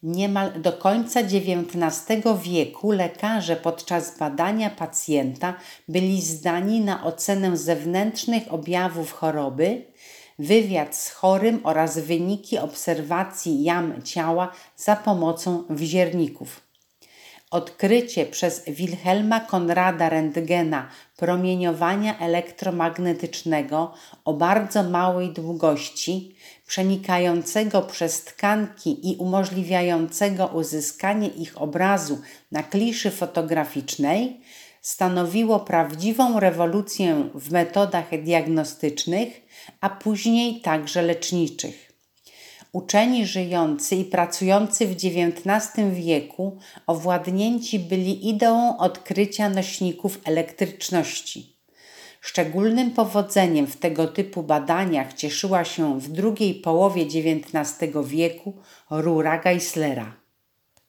Niemal do końca XIX wieku lekarze podczas badania pacjenta byli zdani na ocenę zewnętrznych objawów choroby, wywiad z chorym oraz wyniki obserwacji jam ciała za pomocą wzierników. Odkrycie przez Wilhelma Konrada Röntgena promieniowania elektromagnetycznego o bardzo małej długości, przenikającego przez tkanki i umożliwiającego uzyskanie ich obrazu na kliszy fotograficznej, stanowiło prawdziwą rewolucję w metodach diagnostycznych, a później także leczniczych. Uczeni żyjący i pracujący w XIX wieku owładnięci byli ideą odkrycia nośników elektryczności. Szczególnym powodzeniem w tego typu badaniach cieszyła się w drugiej połowie XIX wieku rura Geisslera.